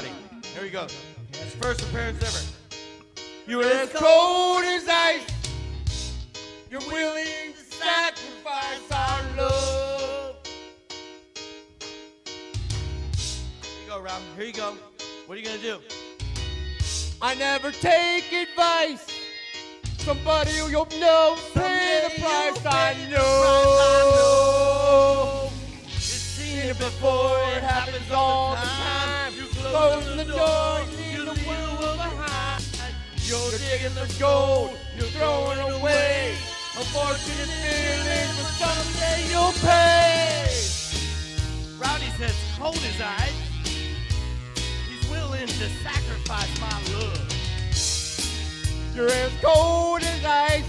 Rowdy. Here we go. His first appearance ever. You're as cold as ice. You're willing to sacrifice our love. Here you go, Rowdy. Here you go. What are you going to do? I never take advice. Somebody you'll know, pay the price. I know. You've seen it before, it happens all the time. You close the door, you leave the world behind. You're digging the gold, you're throwing away. Unfortunate feelings, but someday you'll pay. Rowdy says, cold as ice. He's willing to sacrifice my love. You're as cold as ice.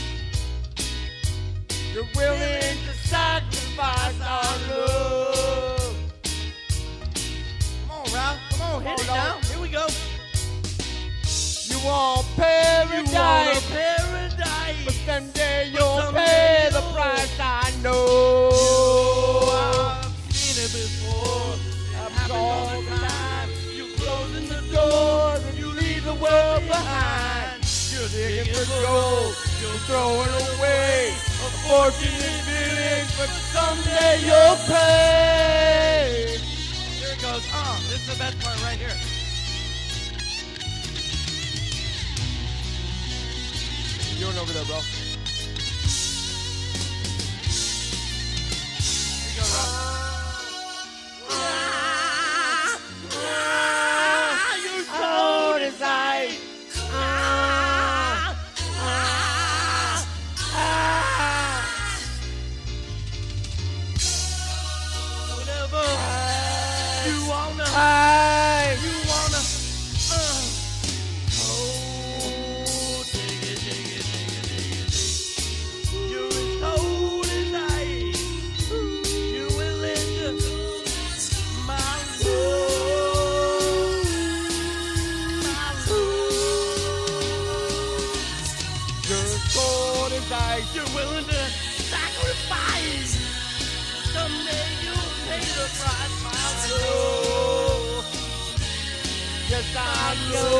You're willing to sacrifice our love. Come on, Ralph. Come on, hit it now. Here we go. You want paradise. You want a paradise. But someday you'll pay the price. I know. I've seen it before. It happens all the time. You closing the door, and you leave the world behind. You're digging for gold, you're throwing away unfortunate feelings, but someday you'll pay. Here it goes. This is the best part right here. You're over there, bro. Here you go, bro. You're cold as ice. You wanna, oh, dig it. You're as cold as ice. You're willing to my love. You're as cold as ice. You're willing to sacrifice. Someday you'll pay the price, my love. Yes, I know.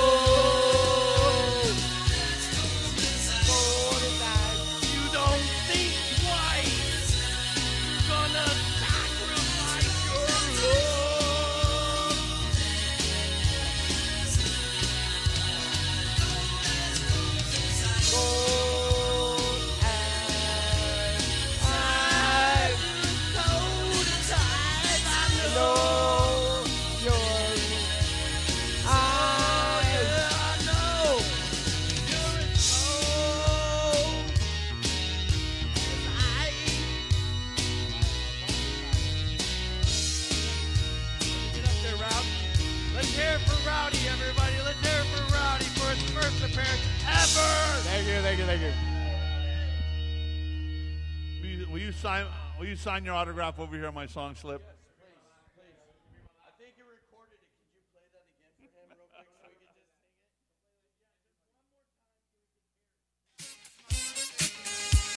You don't think twice. You're gonna sacrifice your love. Cold as ice. I know. Rowdy, everybody. Let's hear it for Rowdy for his first appearance ever. Thank you. Will you sign your autograph over here on my song slip?